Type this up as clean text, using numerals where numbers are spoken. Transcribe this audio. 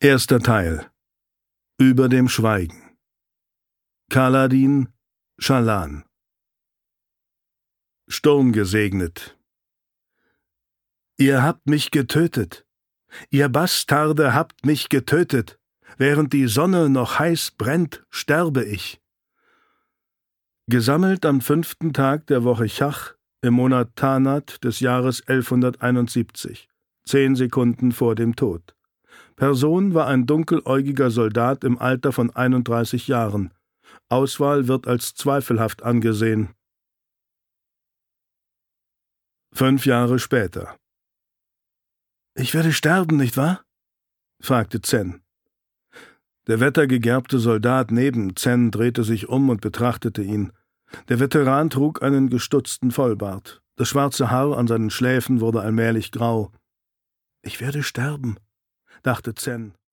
Erster Teil. Über dem Schweigen. Kaladin, Schalan. Sturmgesegnet. Ihr habt mich getötet. Ihr Bastarde habt mich getötet. Während die Sonne noch heiß brennt, sterbe ich. Gesammelt am 5. Tag der Woche Chach im Monat Tanat des Jahres 1171, 10 Sekunden vor dem Tod. Person war ein dunkeläugiger Soldat im Alter von 31 Jahren. Auswahl wird als zweifelhaft angesehen. 5 Jahre später. »Ich werde sterben, nicht wahr?« fragte Zen. Der wettergegerbte Soldat neben Zen drehte sich um und betrachtete ihn. Der Veteran trug einen gestutzten Vollbart. Das schwarze Haar an seinen Schläfen wurde allmählich grau. »Ich werde sterben«, dachte Zen.